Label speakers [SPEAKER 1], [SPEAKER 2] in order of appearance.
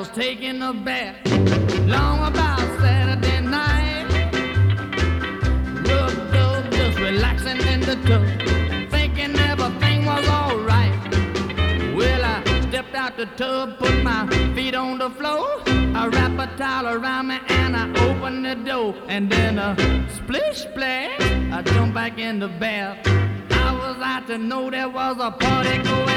[SPEAKER 1] was taking a bath long about Saturday night. Rubbed up, just relaxing in the tub, thinking everything was alright. Well, I stepped out the tub, put my feet on the floor, I wrapped a towel around me and I opened the door. And then a splish splash, I jumped back in the bath. I was out to know there was a party going